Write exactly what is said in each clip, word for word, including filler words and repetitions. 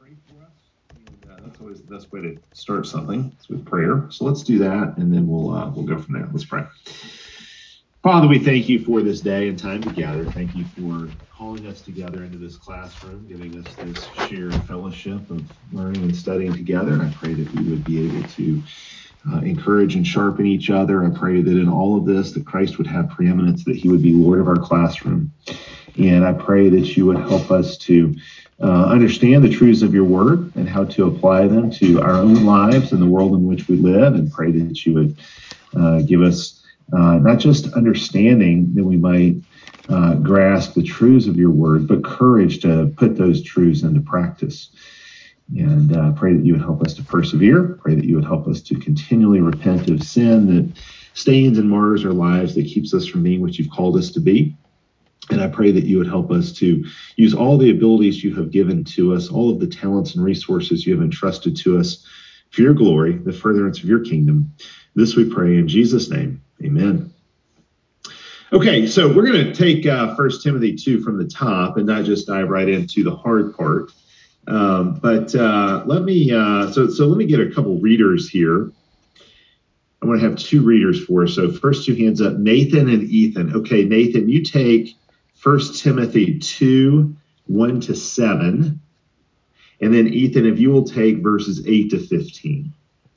pray for us. And uh, that's always the best way to start something. It's with prayer. So let's do that, and then we'll uh, we'll go from there. Let's pray. Father, we thank you for this day and time together. Thank you for calling us together into this classroom, giving us this shared fellowship of learning and studying together. And I pray that we would be able to uh, encourage and sharpen each other. I pray that in all of this, that Christ would have preeminence, that he would be Lord of our classroom. And I pray that you would help us to uh, understand the truths of your word and how to apply them to our own lives and the world in which we live. And pray that you would uh, give us uh, not just understanding that we might uh, grasp the truths of your word, but courage to put those truths into practice. And uh, pray that you would help us to persevere. Pray that you would help us to continually repent of sin that stains and mars our lives, that keeps us from being what you've called us to be. And I pray that you would help us to use all the abilities you have given to us, all of the talents and resources you have entrusted to us for your glory, the furtherance of your kingdom. This we pray in Jesus' name. Amen. Okay, so we're going to take uh, First Timothy two from the top and not just dive right into the hard part. Um, but uh, let me uh, so so let me get a couple readers here. I want to have two readers for us. So first two hands up, Nathan and Ethan. Okay, Nathan, you take First Timothy two, one to seven. And then Ethan, if you will take verses eight to fifteen.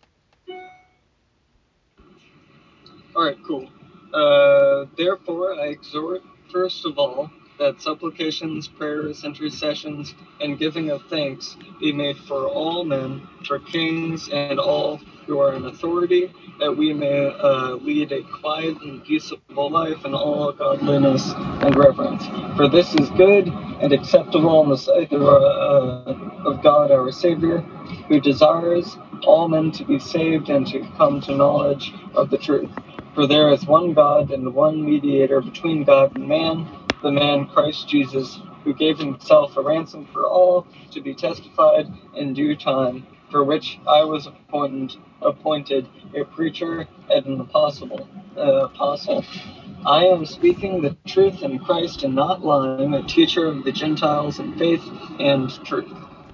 All right, cool. Uh, therefore, I exhort, first of all, that supplications, prayers, intercessions, and giving of thanks be made for all men, for kings, and all who are in authority, that we may uh, lead a quiet and peaceable life in all godliness and reverence. For this is good and acceptable in the sight of, uh, of God our Savior, who desires all men to be saved and to come to knowledge of the truth. For there is one God and one mediator between God and man, the man Christ Jesus, who gave himself a ransom for all, to be testified in due time, for which I was appointed, appointed a preacher and an apostle. Uh, apostle. I am speaking the truth in Christ and not lying, a teacher of the Gentiles in faith and truth.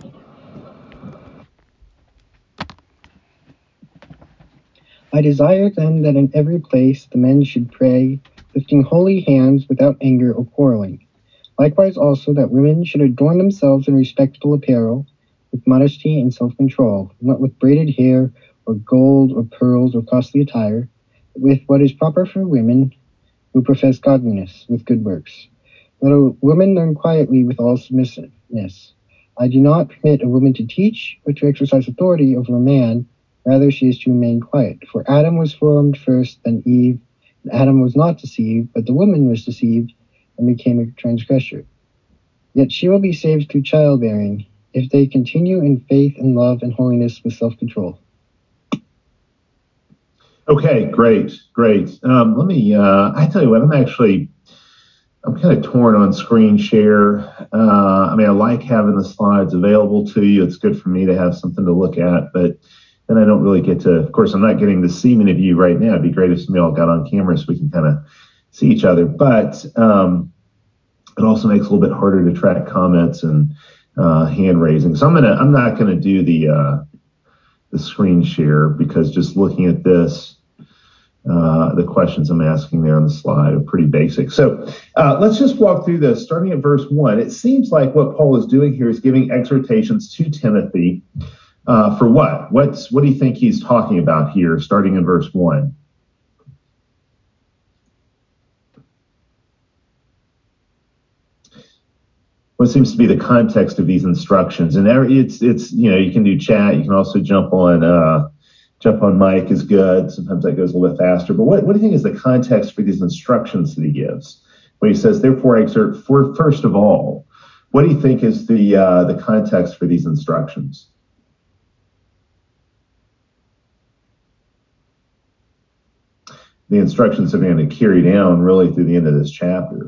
I desire then that in every place the men should pray, lifting holy hands without anger or quarreling. Likewise also that women should adorn themselves in respectable apparel, with modesty and self-control, not with braided hair, or gold, or pearls, or costly attire, but with what is proper for women who profess godliness, with good works. Let a woman learn quietly with all submissiveness. I do not permit a woman to teach, or to exercise authority over a man. Rather, she is to remain quiet. For Adam was formed first, then Eve. And Adam was not deceived, but the woman was deceived and became a transgressor. Yet she will be saved through childbearing, if they continue in faith and love and holiness with self-control. Okay, great, great. Um, let me, uh, I tell you what, I'm actually, I'm kind of torn on screen share. Uh, I mean, I like having the slides available to you. It's good for me to have something to look at, but then I don't really get to, of course, I'm not getting to see many of you right now. It'd be great if somebody all got on camera so we can kind of see each other. But um, it also makes it a little bit harder to track comments and uh, hand raising. So I'm gonna, I'm not gonna do the uh, the screen share, because just looking at this, uh, the questions I'm asking there on the slide are pretty basic. So uh, let's just walk through this, starting at verse one. It seems like what Paul is doing here is giving exhortations to Timothy. Uh, for what? What's what do you think he's talking about here, starting in verse one? What seems to be the context of these instructions? And it's it's you know, you can do chat, you can also jump on uh, jump on mic is good. Sometimes that goes a little bit faster. But what, what do you think is the context for these instructions that he gives? When he says, "Therefore, I exhort," for first of all, what do you think is the uh, the context for these instructions? The instructions are going to carry down really through the end of this chapter.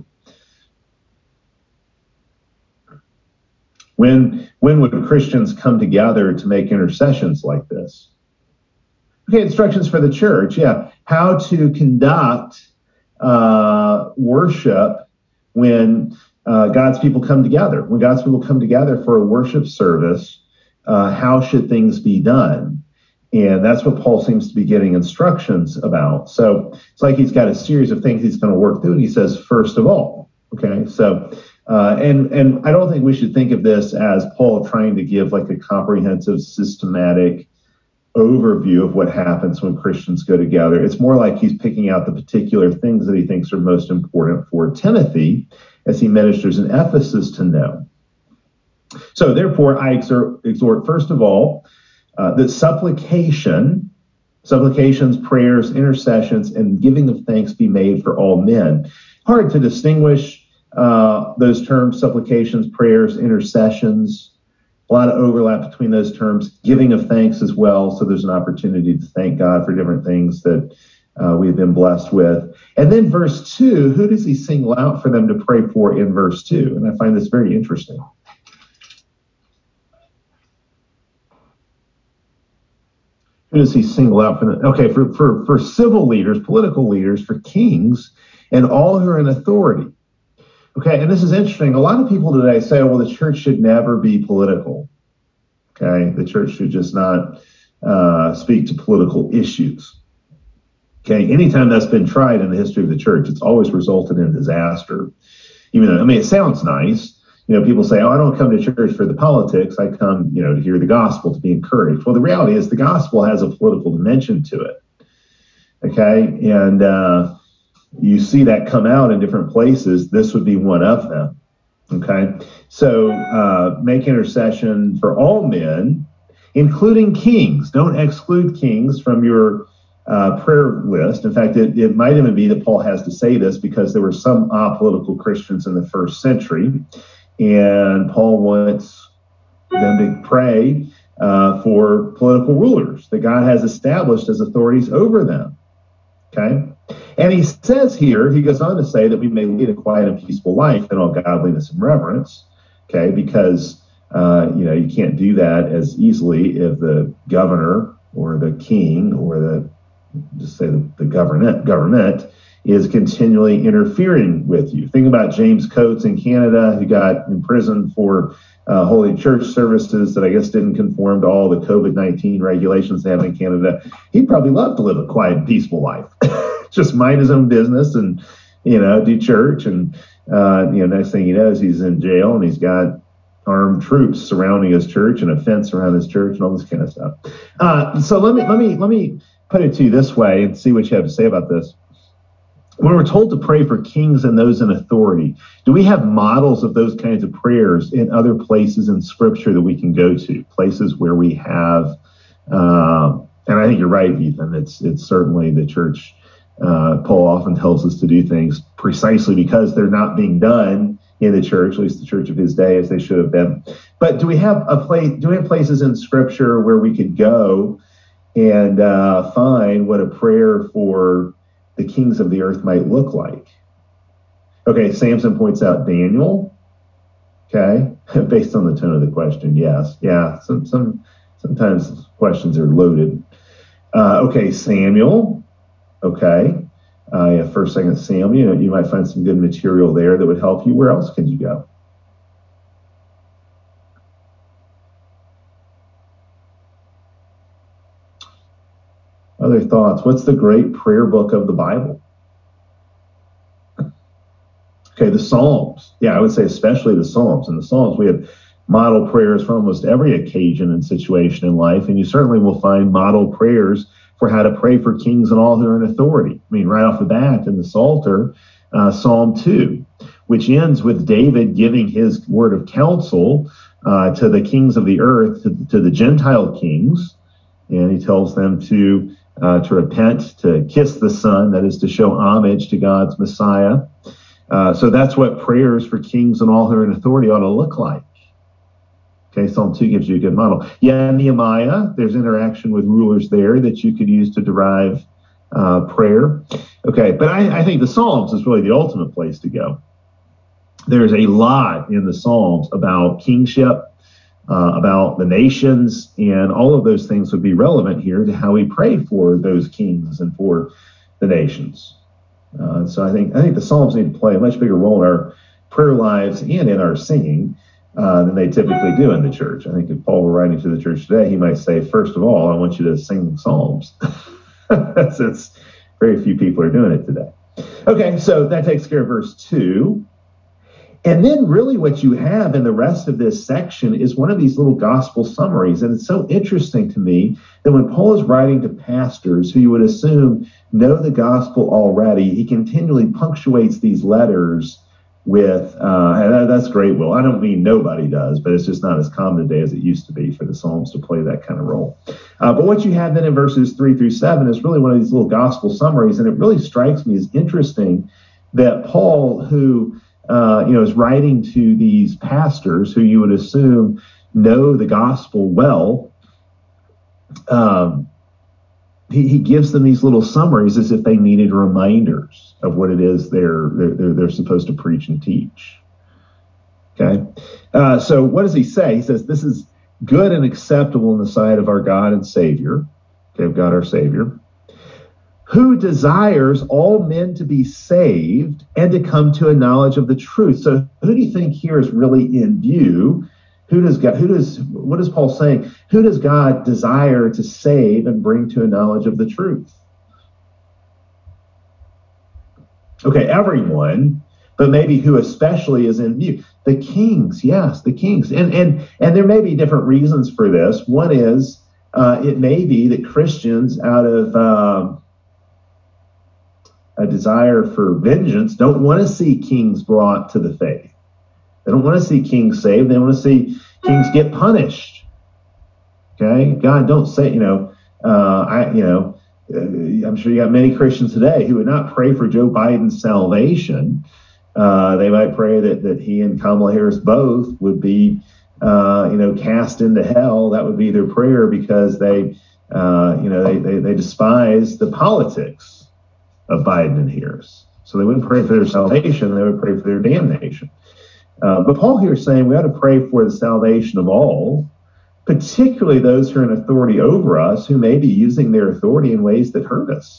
When when would Christians come together to make intercessions like this? Okay, instructions for the church. Yeah, how to conduct uh, worship when uh, God's people come together. When God's people come together for a worship service, uh, how should things be done? And that's what Paul seems to be getting instructions about. So it's like he's got a series of things he's going to work through, and he says, first of all, okay, so, uh, and, and I don't think we should think of this as Paul trying to give like a comprehensive, systematic overview of what happens when Christians go together. It's more like he's picking out the particular things that he thinks are most important for Timothy as he ministers in Ephesus to know. So therefore, I exhort, exhort first of all, uh, that supplication, supplications, prayers, intercessions, and giving of thanks be made for all men. Hard to distinguish uh, those terms, supplications, prayers, intercessions. A lot of overlap between those terms, giving of thanks as well. So there's an opportunity to thank God for different things that uh, we've been blessed with. And then verse two, who does he single out for them to pray for in verse two? And I find this very interesting. Who does he single out for them? Okay, for, for, for civil leaders, political leaders, for kings, and all who are in authority. Okay, and this is interesting. A lot of people today say, well, the church should never be political. Okay, the church should just not uh, speak to political issues. Okay, anytime that's been tried in the history of the church, it's always resulted in disaster. Even though, I mean, it sounds nice. You know, people say, oh, I don't come to church for the politics. I come, you know, to hear the gospel, to be encouraged. Well, the reality is the gospel has a political dimension to it. Okay, and uh, you see that come out in different places. This would be one of them. Okay, so uh, make intercession for all men, including kings. Don't exclude kings from your uh, prayer list. In fact, it, it might even be that Paul has to say this because there were some apolitical Christians in the first century, and Paul wants them to pray uh, for political rulers that God has established as authorities over them. Okay. And he says here, he goes on to say that we may lead a quiet and peaceful life in all godliness and reverence. Okay. Because, uh, you know, you can't do that as easily if the governor or the king or the, just say the, the government, government is continually interfering with you. Think about James Coates in Canada, who got imprisoned for uh, holy church services that I guess didn't conform to all the COVID nineteen regulations they have in Canada. He'd probably love to live a quiet, peaceful life. Just mind his own business and, you know, do church. And, uh, you know, next thing he knows, he's in jail and he's got armed troops surrounding his church and a fence around his church and all this kind of stuff. Uh, so let me, let me, let me put it to you this way and see what you have to say about this. When we're told to pray for kings and those in authority, do we have models of those kinds of prayers in other places in Scripture that we can go to? Places where we have, uh, and I think you're right, Ethan. It's it's certainly the church. Uh, Paul often tells us to do things precisely because they're not being done in the church, at least the church of his day, as they should have been. But do we have a place? Do we have places in Scripture where we could go and uh, find what a prayer for the kings of the earth might look like? Okay, Samson points out Daniel. Okay, based on the tone of the question, yes, yeah. Some some sometimes questions are loaded. Uh, okay, Samuel. Okay, uh, yeah, First, Second Samuel. You know, you might find some good material there that would help you. Where else can you go? Other thoughts? What's the great prayer book of the Bible? Okay, the Psalms. Yeah, I would say especially the Psalms. In the Psalms, we have model prayers for almost every occasion and situation in life, and you certainly will find model prayers for how to pray for kings and all who are in authority. I mean, right off the bat in the Psalter, uh, Psalm two, which ends with David giving his word of counsel uh, to the kings of the earth, to, to the Gentile kings, and he tells them to uh, to repent, to kiss the Son, that is to show homage to God's Messiah. Uh, so that's what prayers for kings and all who are in authority ought to look like. Okay, Psalm two gives you a good model. Yeah, Nehemiah, there's interaction with rulers there that you could use to derive uh, prayer. Okay, but I, I think the Psalms is really the ultimate place to go. There's a lot in the Psalms about kingship, uh, about the nations, and all of those things would be relevant here to how we pray for those kings and for the nations. Uh, so I think I think the Psalms need to play a much bigger role in our prayer lives and in our singing uh, than they typically do in the church. I think if Paul were writing to the church today, he might say, first of all, I want you to sing psalms, since very few people are doing it today. Okay, so that takes care of verse two. And then really what you have in the rest of this section is one of these little gospel summaries. And it's so interesting to me that when Paul is writing to pastors who you would assume know the gospel already, he continually punctuates these letters with, uh, and that's great, Will. I don't mean nobody does, but it's just not as common today as it used to be for the Psalms to play that kind of role. Uh, but what you have then in verses three through seven is really one of these little gospel summaries. And it really strikes me as interesting that Paul, who Uh, you know, is writing to these pastors who you would assume know the gospel well. Um, he, he gives them these little summaries as if they needed reminders of what it is they're they're, they're supposed to preach and teach. Okay, uh, so what does he say? He says this is good and acceptable in the sight of our God and Savior. Okay, of God our Savior, who desires all men to be saved and to come to a knowledge of the truth. So who do you think here is really in view? Who does God, who does, what is Paul saying? Who does God desire to save and bring to a knowledge of the truth? Okay, everyone, but maybe who especially is in view? The kings, yes, the kings. And and and there may be different reasons for this. One is uh, it may be that Christians out of um, a desire for vengeance don't want to see kings brought to the faith. They don't want to see kings saved. They want to see kings get punished. Okay, God, don't say, you know, uh, I, you know, uh, I'm sure you got many Christians today who would not pray for Joe Biden's salvation. Uh, they might pray that that he and Kamala Harris both would be, uh, you know, cast into hell. That would be their prayer because they, uh, you know, they, they they despise the politics of Biden and Harris. So they wouldn't pray for their salvation, they would pray for their damnation. Uh, but Paul here is saying we ought to pray for the salvation of all, particularly those who are in authority over us, who may be using their authority in ways that hurt us.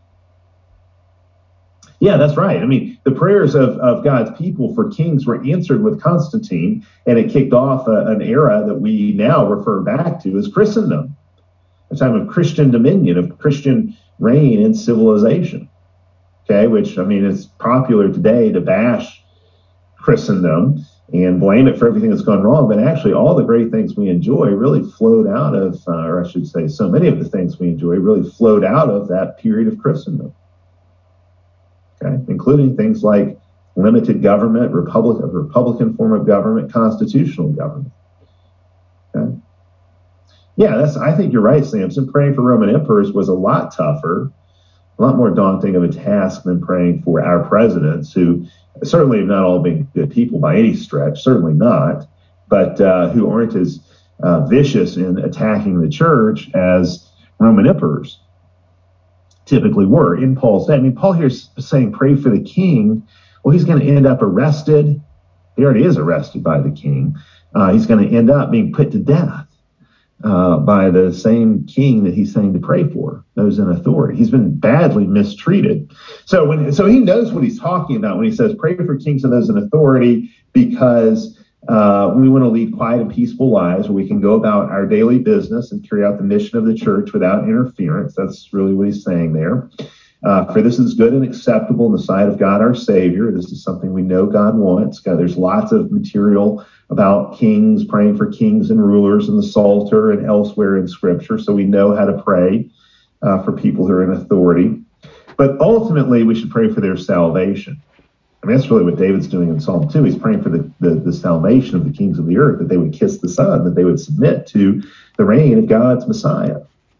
Yeah, that's right. I mean, the prayers of, of God's people for kings were answered with Constantine, and it kicked off a, an era that we now refer back to as Christendom, a time of Christian dominion, of Christian reign and civilization. Okay, which, I mean, it's popular today to bash Christendom and blame it for everything that's gone wrong. But actually, all the great things we enjoy really flowed out of, uh, or I should say, so many of the things we enjoy really flowed out of that period of Christendom. Okay, including things like limited government, republic, a Republican form of government, constitutional government. Okay. Yeah, that's. I think you're right, Samson. Praying for Roman emperors was a lot tougher, a lot more daunting of a task than praying for our presidents, who certainly have not all been good people by any stretch, certainly not, but uh, who aren't as uh, vicious in attacking the church as Roman emperors typically were in Paul's day. I mean, Paul here is saying pray for the king. Well, he's going to end up arrested. He already is arrested by the king. Uh, he's going to end up being put to death Uh, by the same king that he's saying to pray for, those in authority. He's been badly mistreated. So when so he knows what he's talking about when he says pray for kings and those in authority, because uh, we want to lead quiet and peaceful lives where we can go about our daily business and carry out the mission of the church without interference. That's really what he's saying there. Uh, for this is good and acceptable in the sight of God our Savior. This is something we know God wants. God, there's lots of material about kings, praying for kings and rulers in the Psalter and elsewhere in Scripture, so we know how to pray uh, for people who are in authority. But ultimately, we should pray for their salvation. I mean, that's really what David's doing in Psalm two. He's praying for the, the, the salvation of the kings of the earth, that they would kiss the Son, that they would submit to the reign of God's Messiah.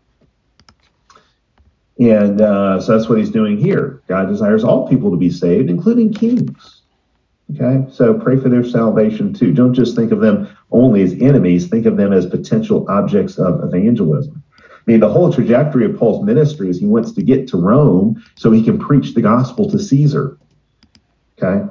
And uh, so that's what he's doing here. God desires all people to be saved, including kings. Okay, so pray for their salvation too. Don't just think of them only as enemies. Think of them as potential objects of evangelism. I mean, the whole trajectory of Paul's ministry is he wants to get to Rome so he can preach the gospel to Caesar. Okay.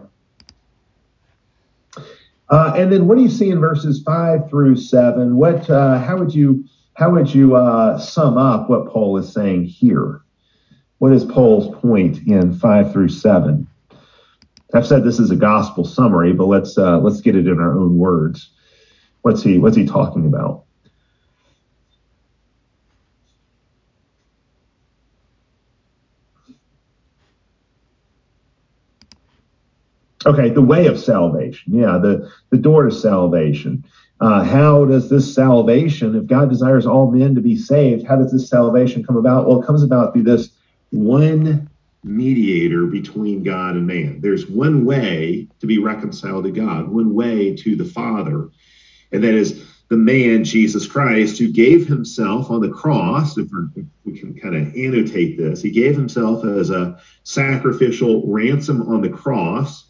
Uh, and then what do you see in verses five through seven? What? Uh, how would you how would you uh, sum up what Paul is saying here? What is Paul's point in five through seven? I've said this is a gospel summary, but let's uh, let's get it in our own words. What's he What's he talking about? Okay, the way of salvation. Yeah, the, the door to salvation. Uh, how does this salvation, if God desires all men to be saved, how does this salvation come about? Well, it comes about through this one mediator between God and man. There's one way to be reconciled to God, one way to the Father, and that is the man, Jesus Christ, who gave himself on the cross. If, if we can kind of annotate this, he gave himself as a sacrificial ransom on the cross,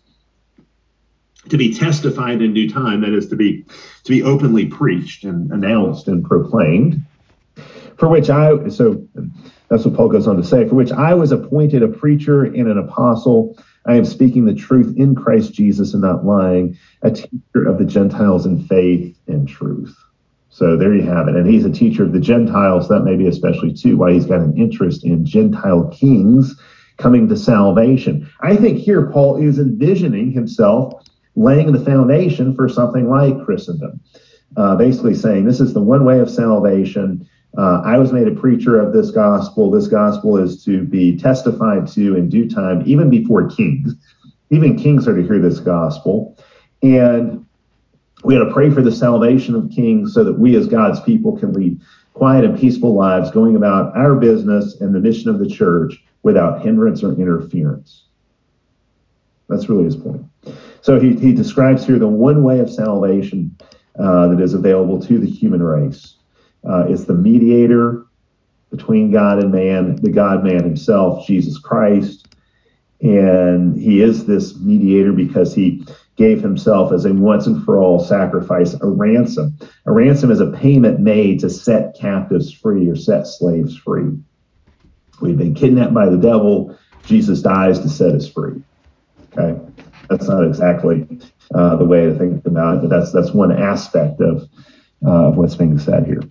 to be testified in due time, that is to be to be openly preached and announced and proclaimed, for which I, so that's what Paul goes on to say, for which I was appointed a preacher and an apostle. I am speaking the truth in Christ Jesus and not lying, a teacher of the Gentiles in faith and truth. So there you have it. And he's a teacher of the Gentiles. That may be especially, too, why he's got an interest in Gentile kings coming to salvation. I think here Paul is envisioning himself laying the foundation for something like Christendom, uh, basically saying this is the one way of salvation. Uh, I was made a preacher of this gospel. This gospel is to be testified to in due time, even before kings. Even kings are to hear this gospel. And we got to pray for the salvation of kings so that we as God's people can lead quiet and peaceful lives, going about our business and the mission of the church without hindrance or interference. That's really his point. So he, he describes here the one way of salvation uh, that is available to the human race. Uh, it's the mediator between God and man, the God-man himself, Jesus Christ. And he is this mediator because he gave himself as a once and for all sacrifice, a ransom. A ransom is a payment made to set captives free or set slaves free. We've been kidnapped by the devil. Jesus dies to set us free. Okay, that's not exactly uh, the way to think about it, but that's that's one aspect of uh, of what's being said here.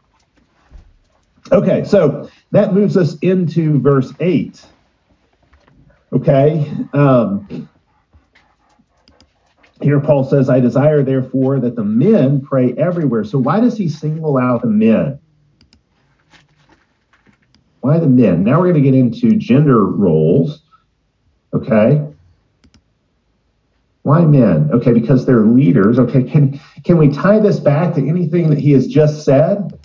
Okay, so that moves us into verse eight. Okay, um, here Paul says, "I desire therefore that the men pray everywhere." So why does he single out the men? Why the men? Now we're going to get into gender roles. Okay. Why men? Okay, because they're leaders. Okay, can can we tie this back to anything that he has just said?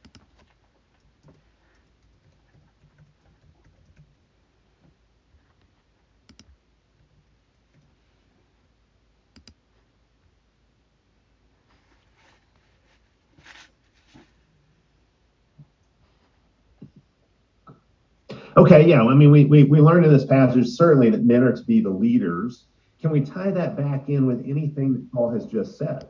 Okay, yeah, I mean, we, we, we learned in this passage certainly that men are to be the leaders. Can we tie that back in with anything that Paul has just said?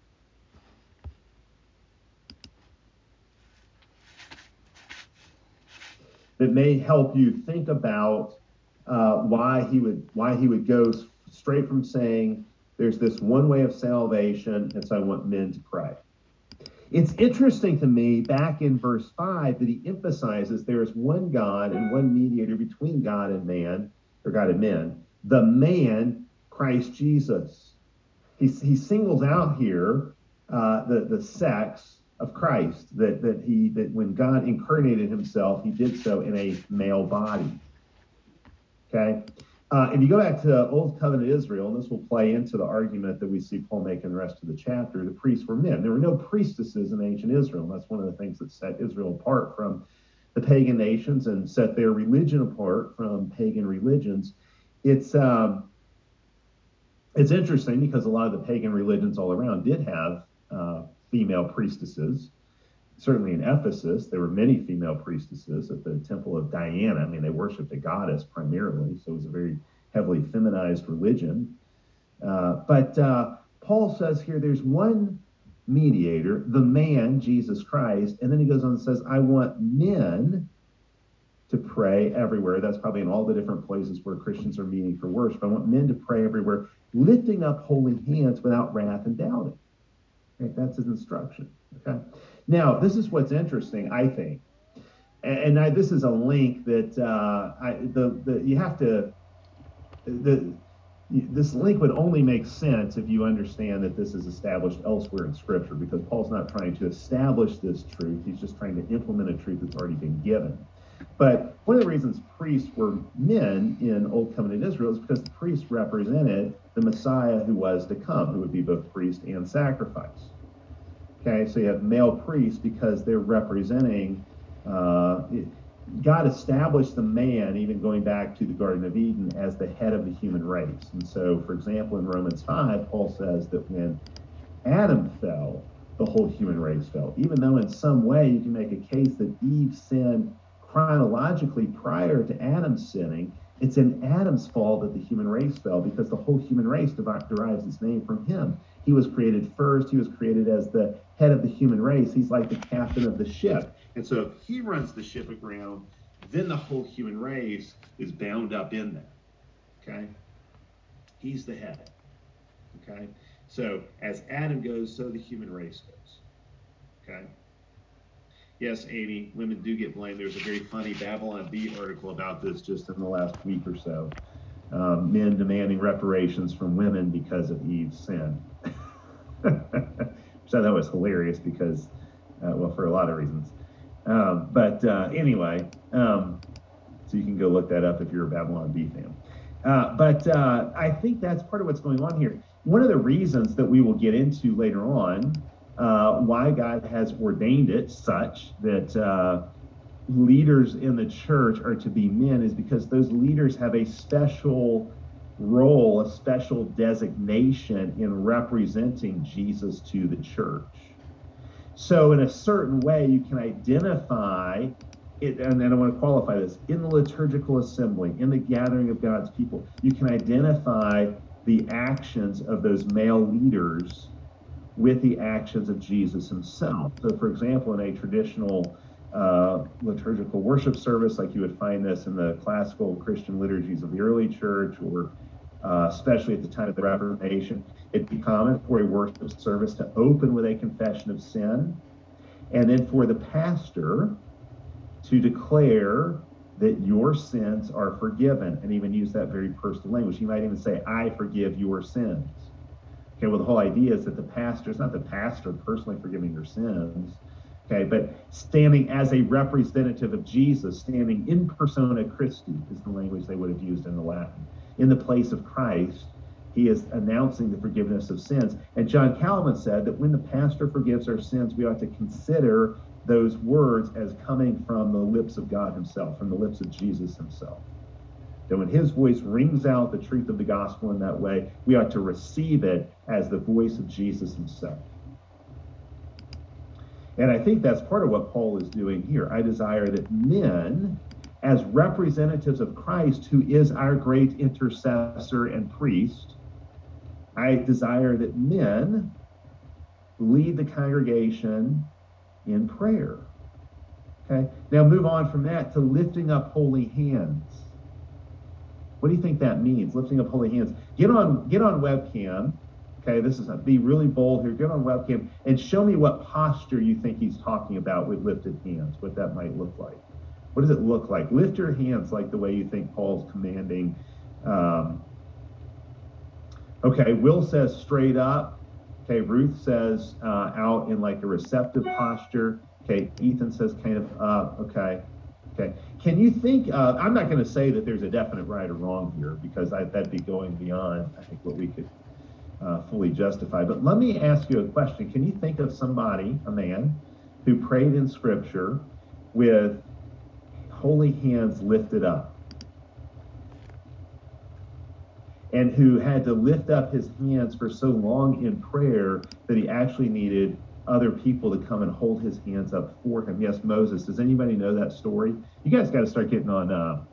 That may help you think about uh, why he would why he would go straight from saying there's this one way of salvation, and so I want men to pray. It's interesting to me back in verse five that he emphasizes there is one God and one mediator between God and man, or God and men, the man, Christ Jesus. He, he singles out here uh, the, the sex of Christ, that, that he that when God incarnated himself, he did so in a male body. Okay? Uh, if you go back to Old Covenant Israel, and this will play into the argument that we see Paul make in the rest of the chapter, the priests were men. There were no priestesses in ancient Israel. And that's one of the things that set Israel apart from the pagan nations and set their religion apart from pagan religions. It's um, it's interesting because a lot of the pagan religions all around did have uh, female priestesses. Certainly in Ephesus, there were many female priestesses at the temple of Diana. I mean, they worshiped a goddess primarily, so it was a very heavily feminized religion. Uh, but uh, Paul says here there's one mediator, the man, Jesus Christ, and then he goes on and says, I want men to pray everywhere. That's probably in all the different places where Christians are meeting for worship. I want men to pray everywhere, lifting up holy hands without wrath and doubting. Okay, that's his instruction. Okay. Now, this is what's interesting, I think, and, and I, this is a link that uh, I, the, the you have to the this link would only make sense if you understand that this is established elsewhere in Scripture, because Paul's not trying to establish this truth. He's just trying to implement a truth that's already been given. But one of the reasons priests were men in Old Covenant Israel is because the priests represented the Messiah who was to come, who would be both priest and sacrifice. Okay, so you have male priests because they're representing, uh, God established the man, even going back to the Garden of Eden, as the head of the human race. And so, for example, in Romans five, Paul says that when Adam fell, the whole human race fell, even though in some way you can make a case that Eve sinned chronologically prior to Adam sinning. It's in Adam's fall that the human race fell, because the whole human race derives its name from him. He was created first. He was created as the head of the human race. He's like the captain of the ship. And so if he runs the ship aground, then the whole human race is bound up in that. Okay? He's the head. Okay? So as Adam goes, so the human race goes. Okay? Yes, Amy, women do get blamed. There's a very funny Babylon Bee article about this just in the last week or so. Um, men demanding reparations from women because of Eve's sin. Which I thought was hilarious because, uh, well, for a lot of reasons. Um, but uh, anyway, um, so you can go look that up if you're a Babylon Bee fan. Uh, but uh, I think that's part of what's going on here. One of the reasons that we will get into later on uh, why God has ordained it such that uh, leaders in the church are to be men is because those leaders have a special role, a special designation in representing Jesus to the church. So in a certain way, you can identify it, and then I want to qualify this, in the liturgical assembly, in the gathering of God's people, you can identify the actions of those male leaders with the actions of Jesus himself. So for example, in a traditional uh, liturgical worship service, like you would find this in the classical Christian liturgies of the early church, or uh, especially at the time of the Reformation, it'd be common for a worship service to open with a confession of sin, and then for the pastor to declare that your sins are forgiven, and even use that very personal language. He might even say, I forgive your sins. Okay, well, the whole idea is that the pastor, it's not the pastor personally forgiving your sins, okay, but standing as a representative of Jesus, standing in persona Christi is the language they would have used in the Latin. In the place of Christ, he is announcing the forgiveness of sins. And John Calvin said that when the pastor forgives our sins, we ought to consider those words as coming from the lips of God himself, from the lips of Jesus himself. That when his voice rings out the truth of the gospel in that way, we ought to receive it as the voice of Jesus himself. And I think that's part of what Paul is doing here. I desire that men, as representatives of Christ, who is our great intercessor and priest, I desire that men lead the congregation in prayer. Okay? Now move on from that to lifting up holy hands. What do you think that means, lifting up holy hands? Get on get on webcam. Okay, this is a, be really bold here. Get on webcam and show me what posture you think he's talking about with lifted hands, what that might look like. What does it look like? Lift your hands like the way you think Paul's commanding. Um, okay, Will says straight up. Okay, Ruth says uh, out in like a receptive posture. Okay, Ethan says kind of up. Okay. Okay. Can you think, uh, I'm not going to say that there's a definite right or wrong here, because I, that'd be going beyond, I think, what we could uh, fully justify. But let me ask you a question. Can you think of somebody, a man, who prayed in Scripture with holy hands lifted up, and who had to lift up his hands for so long in prayer that he actually needed other people to come and hold his hands up for him? Yes, Moses. Does anybody know that story? You guys got to start getting on uh,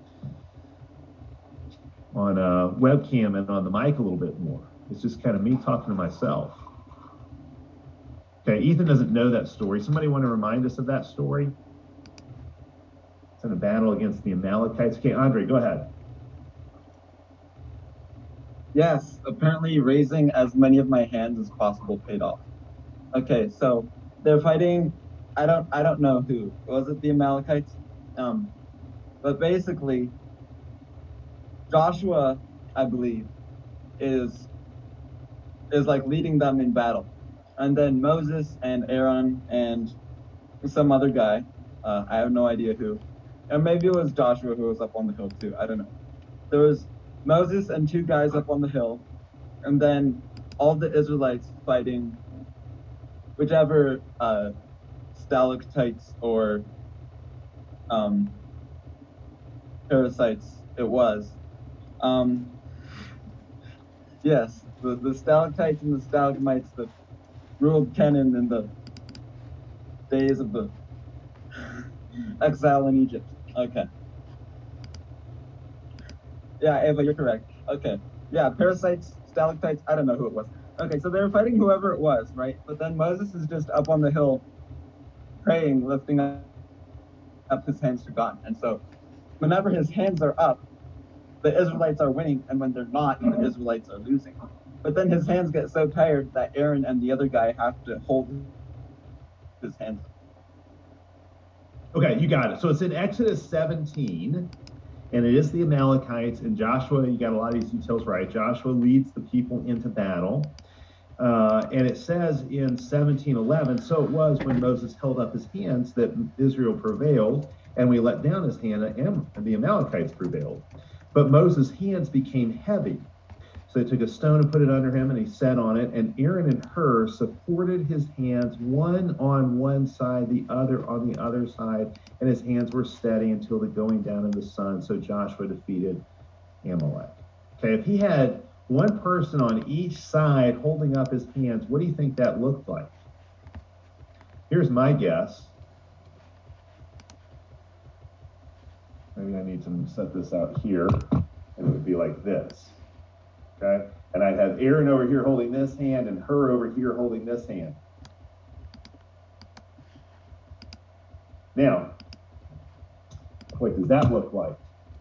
on uh, webcam and on the mic a little bit more. It's just kind of me talking to myself. Okay, Ethan doesn't know that story. Somebody want to remind us of that story? It's in a battle against the Amalekites. Okay, Andre, go ahead. Yes, apparently raising as many of my hands as possible paid off. Okay, so they're fighting, I don't I don't know who. Was it the Amalekites? Um, but basically, Joshua, I believe, is is like leading them in battle. And then Moses and Aaron and some other guy, uh, I have no idea who, and maybe it was Joshua who was up on the hill too, I don't know. There was Moses and two guys up on the hill, and then all the Israelites fighting whichever uh, stalactites or um, parasites it was. Um, yes, the, the stalactites and the stalagmites that ruled Canaan in the days of the exile in Egypt. Okay. Yeah, Ava, you're correct. Okay. Yeah, parasites, stalactites, I don't know who it was. Okay, so they were fighting whoever it was, right? But then Moses is just up on the hill praying, lifting up his hands to God. And so whenever his hands are up, the Israelites are winning, and when they're not, the Israelites are losing. But then his hands get so tired that Aaron and the other guy have to hold his hands up. Okay, you got it. So it's in Exodus seventeen, and it is the Amalekites, and Joshua, you got a lot of these details right. Joshua leads the people into battle. Uh, and it says in seventeen eleven, so it was when Moses held up his hands that Israel prevailed, and we let down his hand, and the Amalekites prevailed. But Moses' hands became heavy. So they took a stone and put it under him, and he sat on it. And Aaron and Hur supported his hands, one on one side, the other on the other side, and his hands were steady until the going down of the sun. So Joshua defeated Amalek. Okay, if he had one person on each side holding up his hands, what do you think that looked like? Here's my guess. Maybe I need to set this out here, and it would be like this. Okay, and I'd have Aaron over here holding this hand and Hur over here holding this hand. Now, what does that look like?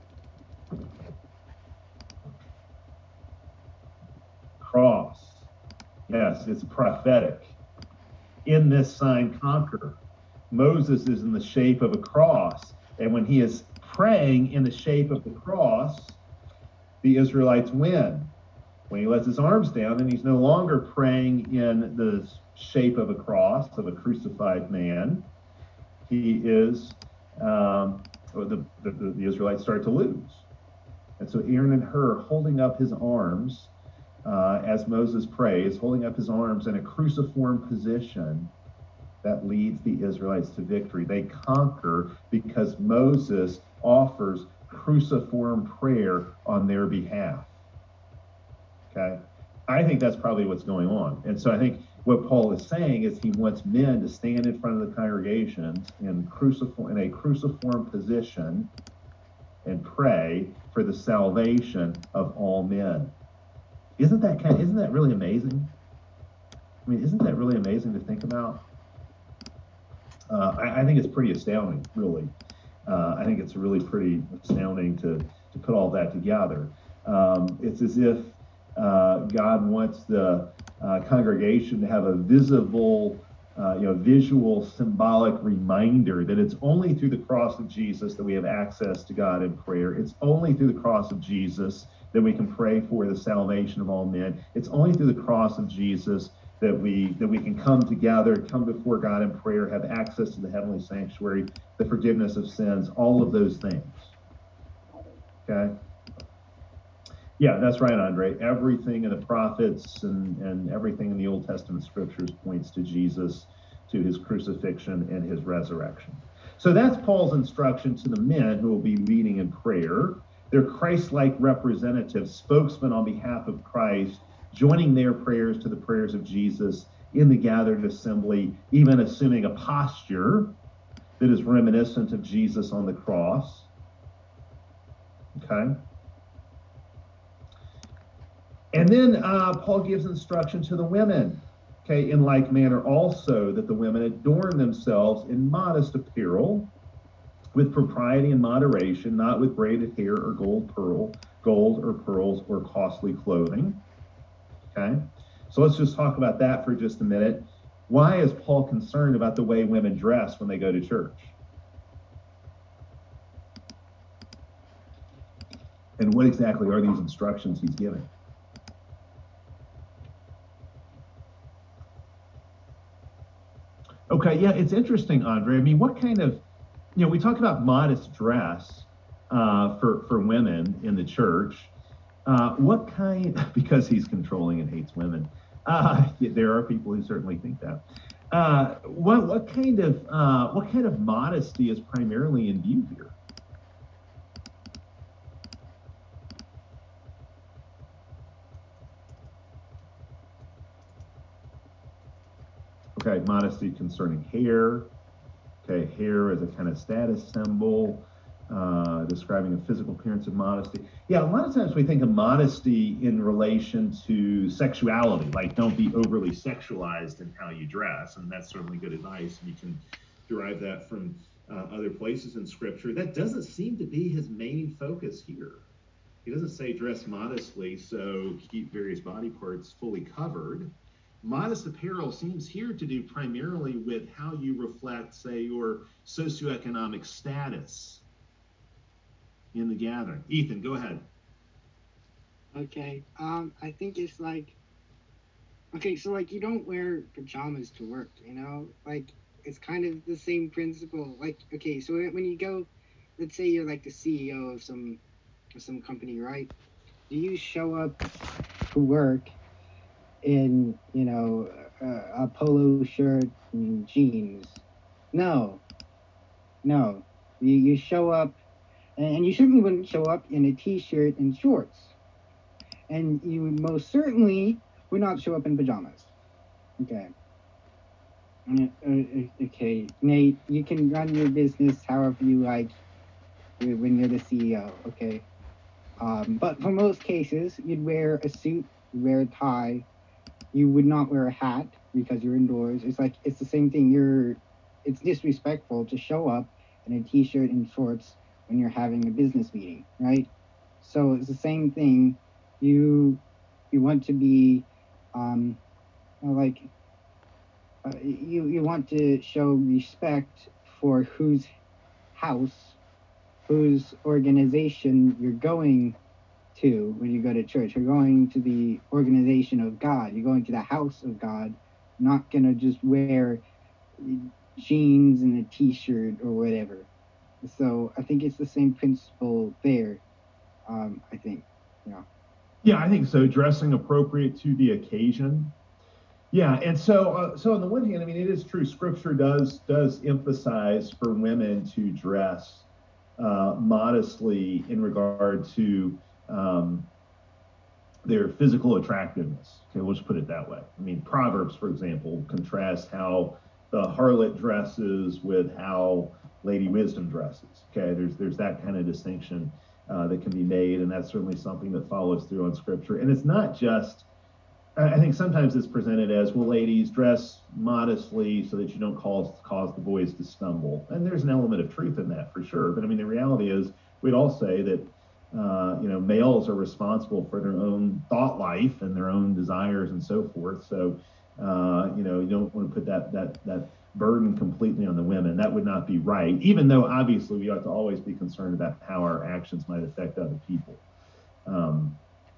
Cross. Yes, it's prophetic. In this sign conquer. Moses is in the shape of a cross, and when he is praying in the shape of the cross, the Israelites win. When he lets his arms down, then he's no longer praying in the shape of a cross, of a crucified man. He is, um, the, the, the Israelites start to lose. And so Aaron and Hur holding up his arms uh, as Moses prays, holding up his arms in a cruciform position, that leads the Israelites to victory. They conquer because Moses offers cruciform prayer on their behalf. Okay? I think that's probably what's going on. And so I think what Paul is saying is he wants men to stand in front of the congregations in cruciform, in a cruciform position and pray for the salvation of all men. Isn't that kind of, isn't that really amazing? I mean, isn't that really amazing to think about? Uh, I, I think it's pretty astounding, really. Uh, I think it's really pretty astounding to, to put all that together. Um, it's as if uh, God wants the uh, congregation to have a visible, uh, you know, visual, symbolic reminder that it's only through the cross of Jesus that we have access to God in prayer. It's only through the cross of Jesus that we can pray for the salvation of all men. It's only through the cross of Jesus that we that we can come together, come before God in prayer, have access to the heavenly sanctuary, the forgiveness of sins, all of those things. Okay? Yeah, that's right, Andre. Everything in the prophets and, and everything in the Old Testament scriptures points to Jesus, to his crucifixion and his resurrection. So that's Paul's instruction to the men who will be leading in prayer. They're Christ-like representatives, spokesmen on behalf of Christ, joining their prayers to the prayers of Jesus in the gathered assembly, even assuming a posture that is reminiscent of Jesus on the cross. Okay? And then uh, Paul gives instruction to the women, okay, in like manner also, that the women adorn themselves in modest apparel, with propriety and moderation, not with braided hair or gold pearl, gold or pearls or costly clothing. Okay, so let's just talk about that for just a minute. Why is Paul concerned about the way women dress when they go to church? And what exactly are these instructions he's giving? Okay, yeah, it's interesting, Andre. I mean, what kind of, you know, we talk about modest dress uh, for for women in the church. Uh, what kind, because he's controlling and hates women. Uh, yeah, there are people who certainly think that. Uh, what what kind of uh, what kind of modesty is primarily in view here? Okay, modesty concerning hair. Okay, hair as a kind of status symbol, uh, describing a physical appearance of modesty. Yeah, a lot of times we think of modesty in relation to sexuality, like don't be overly sexualized in how you dress, and that's certainly good advice. And you can derive that from uh, other places in Scripture. That doesn't seem to be his main focus here. He doesn't say dress modestly, so keep various body parts fully covered. Modest apparel seems here to do primarily with how you reflect, say, your socioeconomic status in the gathering. Ethan, go ahead. Okay. Um, I think it's like, okay, so like you don't wear pajamas to work, you know? Like it's kind of the same principle. Like, okay, so when you go, let's say you're like the C E O of some of some company, right? Do you show up to work in, you know, a, a polo shirt and jeans? No, no. You, you show up, and you certainly wouldn't show up in a t-shirt and shorts. And you most certainly would not show up in pajamas. Okay. Uh, okay, Nate, you can run your business however you like when you're the C E O, okay? Um, but for most cases, you'd wear a suit, you'd wear a tie, you would not wear a hat because you're indoors. It's like, it's the same thing. You're, it's disrespectful to show up in a t-shirt and shorts when you're having a business meeting, right? So it's the same thing. You, you want to be, um, like, uh, you, you want to show respect for whose house, whose organization you're going to when you go to church. You're going to the organization of God. You're going to the house of God. You're not gonna just wear jeans and a t-shirt or whatever. So I think it's the same principle there. Um, I think, yeah. Yeah, I think so. Dressing appropriate to the occasion. Yeah, and so uh, so on the one hand, I mean, it is true. Scripture does does emphasize for women to dress uh, modestly in regard to um, their physical attractiveness. Okay, let's put it that way. I mean, Proverbs, for example, contrasts how the harlot dresses with how Lady Wisdom dresses. Okay, there's there's that kind of distinction uh, that can be made, and that's certainly something that follows through on Scripture. And it's not just I think sometimes it's presented as, well, ladies, dress modestly so that you don't cause cause the boys to stumble. And there's an element of truth in that for sure. But I mean, the reality is, we'd all say that uh, you know males are responsible for their own thought life and their own desires and so forth. So uh, you know you don't want to put that that that burden completely on the women. That would not be right. Even though obviously we ought to always be concerned about how our actions might affect other people. Um,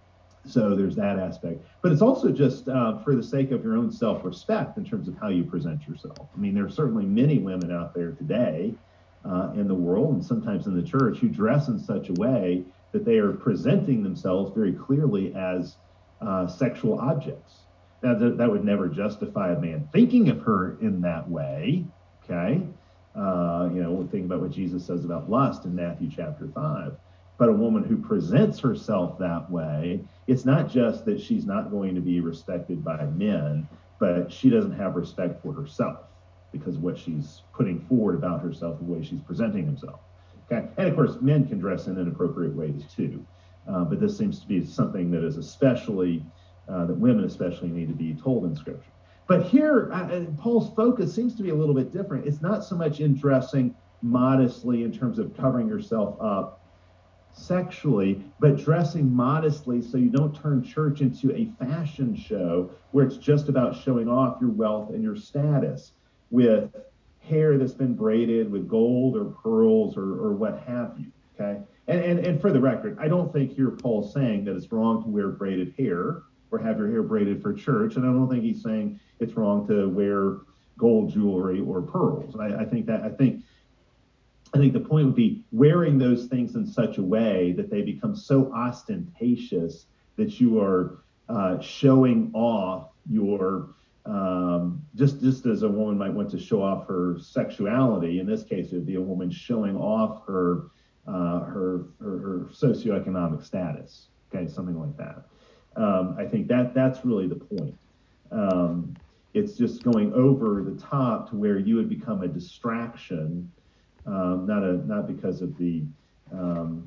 so there's that aspect, but it's also just uh, for the sake of your own self-respect in terms of how you present yourself. I mean, there are certainly many women out there today uh, in the world and sometimes in the church who dress in such a way that they are presenting themselves very clearly as uh, sexual objects. Now, th- that would never justify a man thinking of her in that way. Okay, uh, you know, think about what Jesus says about lust in Matthew chapter five. But a woman who presents herself that way, it's not just that she's not going to be respected by men, but she doesn't have respect for herself because of what she's putting forward about herself, the way she's presenting herself. Okay, and of course, men can dress in inappropriate ways too, uh, but this seems to be something that is especially uh, that women especially need to be told in Scripture. But here, uh, Paul's focus seems to be a little bit different. It's not so much in dressing modestly in terms of covering yourself up sexually, but dressing modestly so you don't turn church into a fashion show where it's just about showing off your wealth and your status with hair that's been braided with gold or pearls or, or what have you. Okay. And, and and for the record, I don't think here Paul's saying that it's wrong to wear braided hair or have your hair braided for church. And I don't think he's saying it's wrong to wear gold jewelry or pearls. I, I think that I think I think the point would be wearing those things in such a way that they become so ostentatious that you are uh, showing off your um, just just as a woman might want to show off her sexuality. In this case, it would be a woman showing off her uh, her, her her socioeconomic status. Okay, something like that. Um, I think that that's really the point. Um, it's just going over the top to where you would become a distraction, um, not a not because of the um,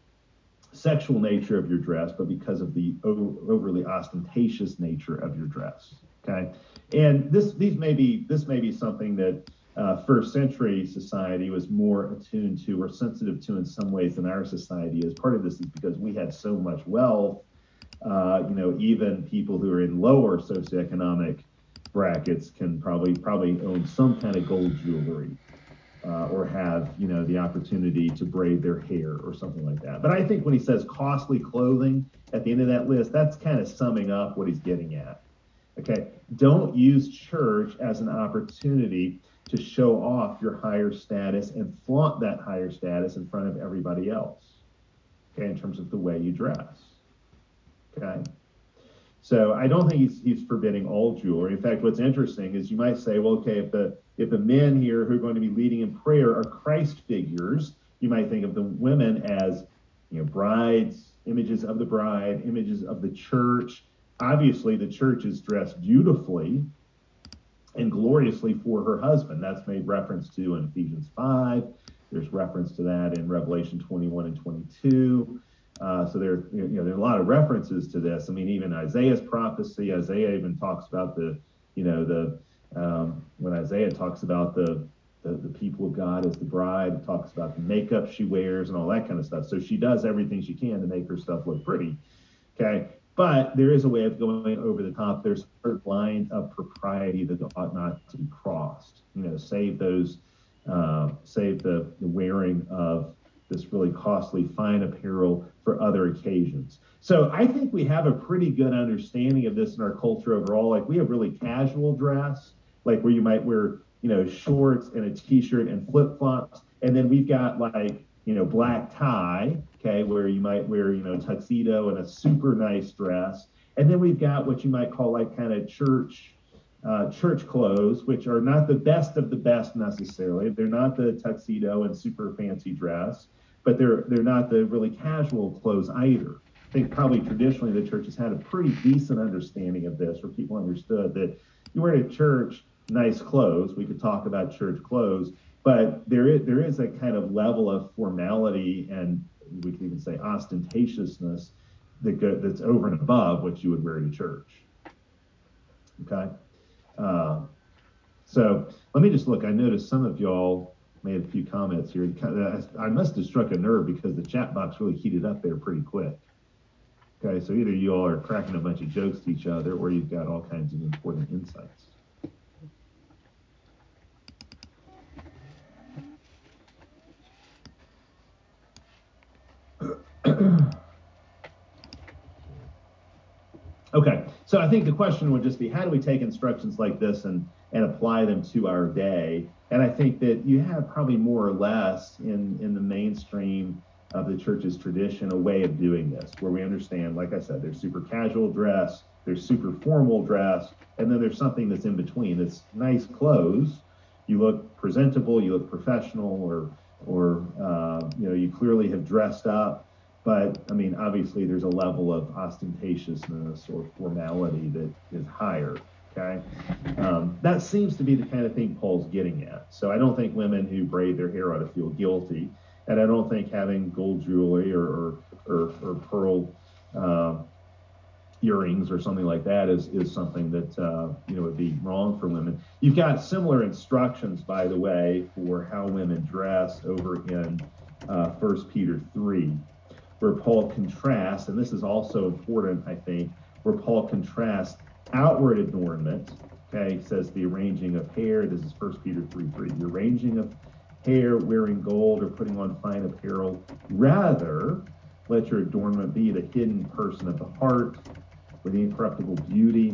sexual nature of your dress, but because of the o- overly ostentatious nature of your dress. Okay, and this these may be this may be something that uh, first century society was more attuned to or sensitive to in some ways than our society is. Part of this is because we had so much wealth. Uh, you know, even people who are in lower socioeconomic brackets can probably probably own some kind of gold jewelry. Uh, or have, you know, the opportunity to braid their hair or something like that. But I think when he says costly clothing at the end of that list, that's kind of summing up what he's getting at. Okay, don't use church as an opportunity to show off your higher status and flaunt that higher status in front of everybody else, okay, in terms of the way you dress. Okay. So I don't think he's, he's forbidding all jewelry. In fact, what's interesting is you might say, well, okay, if the if the men here who are going to be leading in prayer are Christ figures, you might think of the women as, you know, brides, images of the bride, images of the church. Obviously, the church is dressed beautifully and gloriously for her husband. That's made reference to in Ephesians five. There's reference to that in Revelation twenty-one and twenty-two. Uh, so there, you know, there are a lot of references to this. I mean, even Isaiah's prophecy, Isaiah even talks about the, you know, the um, when Isaiah talks about the, the the people of God as the bride, it talks about the makeup she wears and all that kind of stuff. So she does everything she can to make her stuff look pretty. Okay, but there is a way of going over the top. There's a line of propriety that ought not to be crossed. You know, save those, uh, save the the wearing of this really costly fine apparel for other occasions. So I think we have a pretty good understanding of this in our culture overall. Like we have really casual dress, like where you might wear, you know, shorts and a t-shirt and flip-flops. And then we've got like, you know, black tie, okay, where you might wear, you know, tuxedo and a super nice dress. And then we've got what you might call like kind of church Uh, church clothes, which are not the best of the best necessarily. They're not the tuxedo and super fancy dress, but they're they're not the really casual clothes either. I think probably traditionally the church has had a pretty decent understanding of this, where people understood that you wear to church nice clothes. We could talk about church clothes, but there is there is a kind of level of formality and we could even say ostentatiousness that go, that's over and above what you would wear to church. Okay. Uh, so let me just look. I noticed some of y'all made a few comments here. I must have struck a nerve because the chat box really heated up there pretty quick. Okay, so either you all are cracking a bunch of jokes to each other or you've got all kinds of important insights. Okay, so I think the question would just be, how do we take instructions like this and, and apply them to our day? And I think that you have probably more or less in, in the mainstream of the church's tradition a way of doing this, where we understand, like I said, there's super casual dress, there's super formal dress, and then there's something that's in between. It's nice clothes. You look presentable, you look professional, or, or uh, you know, you clearly have dressed up. But I mean, obviously, there's a level of ostentatiousness or formality that is higher. Okay, um, that seems to be the kind of thing Paul's getting at. So I don't think women who braid their hair ought to feel guilty, and I don't think having gold jewelry or or, or, or pearl uh, earrings or something like that is is something that uh, you know would be wrong for women. You've got similar instructions, by the way, for how women dress over in uh, First Peter three. Where Paul contrasts, and this is also important, I think, where Paul contrasts outward adornment. Okay, he says the arranging of hair. This is First Peter three three. The arranging of hair, wearing gold, or putting on fine apparel. Rather, let your adornment be the hidden person of the heart, with the incorruptible beauty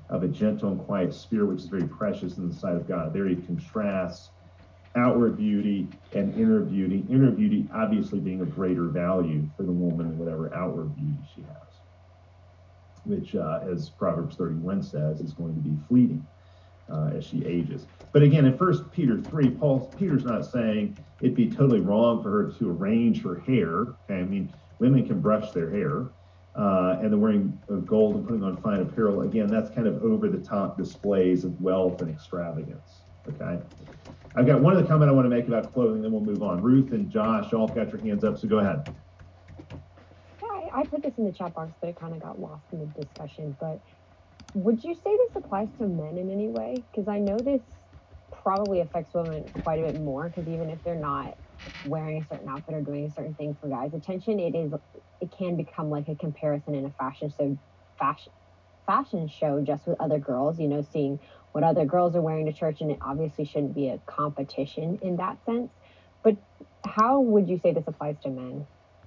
of a gentle and quiet spirit, which is very precious in the sight of God. There he contrasts outward beauty and inner beauty. Inner beauty obviously being of greater value for the woman than whatever outward beauty she has, which, uh, as Proverbs thirty-one says, is going to be fleeting uh, as she ages. But again, in First Peter three, Paul Peter's not saying it'd be totally wrong for her to arrange her hair. Okay, I mean, women can brush their hair, uh, and then wearing gold and putting on fine apparel. Again, that's kind of over-the-top displays of wealth and extravagance. Okay, I've got one other comment I want to make about clothing, then we'll move on. Ruth and Josh, y'all got your hands up, so go ahead. Yeah, I put this in the chat box, but it kind of got lost in the discussion. But would you say this applies to men in any way? Because I know this probably affects women quite a bit more, because even if they're not wearing a certain outfit or doing a certain thing for guys' attention, it is it can become like a comparison in a fashion so fashion fashion show just with other girls, you know, seeing what other girls are wearing to church, and it obviously shouldn't be a competition in that sense. But how would you say this applies to men?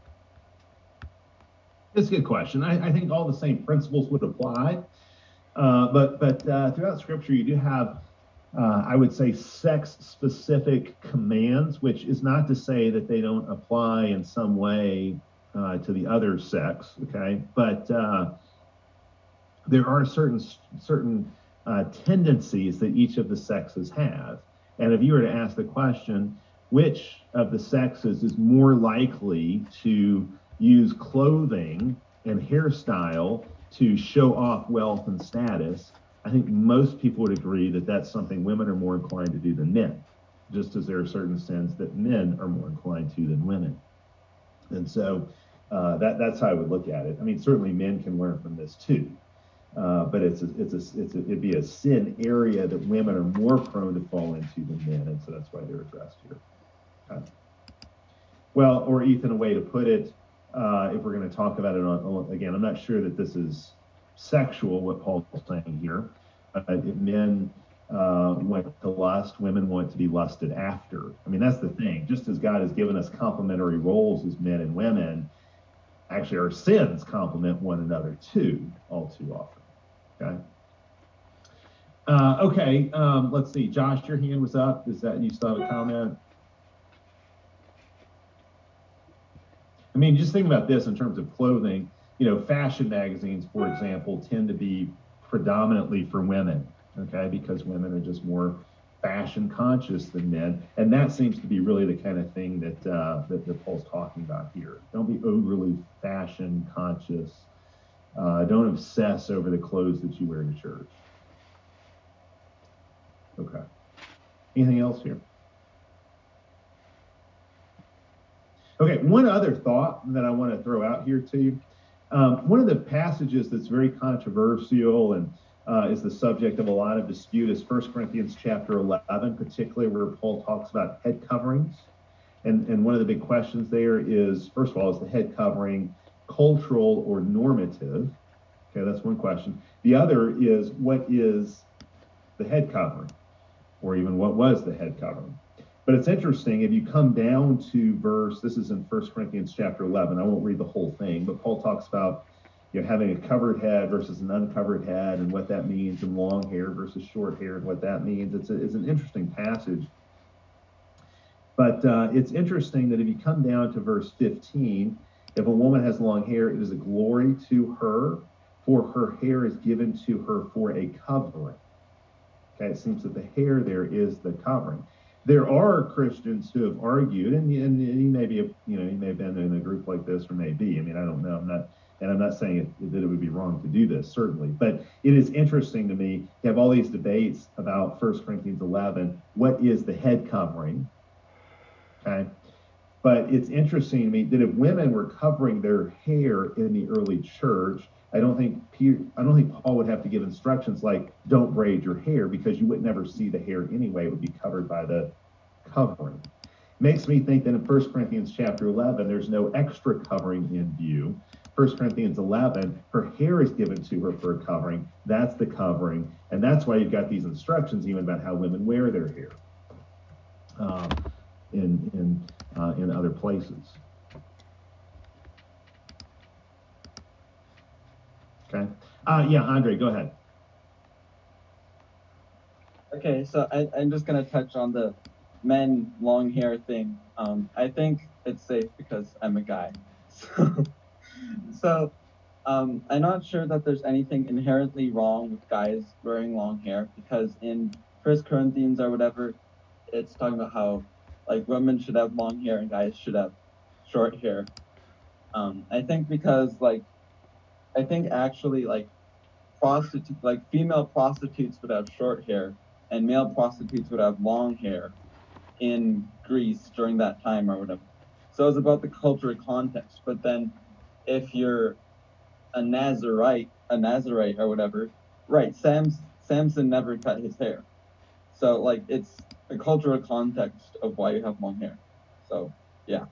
It's a good question. I, I think all the same principles would apply, uh, but but uh, throughout Scripture you do have, uh, I would say, sex-specific commands, which is not to say that they don't apply in some way uh, to the other sex. Okay, but uh, there are certain certain uh, tendencies that each of the sexes have, and if you were to ask the question, which of the sexes is more likely to use clothing and hairstyle to show off wealth and status, I think most people would agree that that's something women are more inclined to do than men, just as there are certain sins that men are more inclined to than women. And so uh, that that's how I would look at it. I mean, certainly men can learn from this too, uh, but it's a, it's a, it's a, it'd be a sin area that women are more prone to fall into than men, and so that's why they're addressed here. Okay. Well, or Ethan, a way to put it, uh, if we're going to talk about it on, again, I'm not sure that this is sexual, what Paul's saying here. Uh, if men uh, want to lust, women want to be lusted after. I mean, that's the thing. Just as God has given us complementary roles as men and women, actually our sins complement one another too, all too often. Okay. Uh, okay, um, let's see. Josh, your hand was up. Is that, you still have a comment? I mean, just think about this in terms of clothing. You know, fashion magazines, for example, tend to be predominantly for women, okay, because women are just more fashion conscious than men. And that seems to be really the kind of thing that, uh, that, that Paul's talking about here. Don't be overly fashion conscious. Uh, don't obsess over the clothes that you wear to church. Okay. Anything else here? Okay, one other thought that I want to throw out here to you. Um, one of the passages that's very controversial and uh, is the subject of a lot of dispute is First Corinthians chapter eleven, particularly where Paul talks about head coverings. And, and one of the big questions there is, first of all, is the head covering cultural or normative? Okay, that's one question. The other is, what is the head covering? Or even what was the head covering? But it's interesting, if you come down to verse, this is in First Corinthians chapter eleven, I won't read the whole thing, but Paul talks about, you know, having a covered head versus an uncovered head and what that means, and long hair versus short hair and what that means. It's, a, it's an interesting passage. But uh, it's interesting that if you come down to verse fifteen, if a woman has long hair, it is a glory to her, for her hair is given to her for a covering. Okay, it seems that the hair there is the covering. There are Christians who have argued, and, and he may be, you know, he may have been in a group like this, or may be. I mean, I don't know. I'm not, and I'm not saying it, that it would be wrong to do this, certainly. But it is interesting to me. You have all these debates about First Corinthians eleven. What is the head covering? Okay, but it's interesting to me that if women were covering their hair in the early church, I don't think Peter, I don't think Paul would have to give instructions like, don't braid your hair, because you would never see the hair anyway. It would be covered by the covering. Makes me think that in First Corinthians chapter eleven, there's no extra covering in view. First Corinthians eleven, her hair is given to her for a covering. That's the covering. And that's why you've got these instructions even about how women wear their hair um, in, in, uh, in other places. Okay. Uh, yeah, Andre, go ahead. Okay, so I, I'm just gonna touch on the men long hair thing. Um, I think it's safe because I'm a guy. So, so um, I'm not sure that there's anything inherently wrong with guys wearing long hair because in First Corinthians or whatever, it's talking about how like women should have long hair and guys should have short hair. Um, I think because like I think actually like prostitute like female prostitutes would have short hair and male prostitutes would have long hair in Greece during that time or whatever. So it's about the cultural context. But then if you're a Nazarite, a Nazarite or whatever, right, Sam's, Samson never cut his hair. So like it's the cultural context of why you have long hair. So yeah.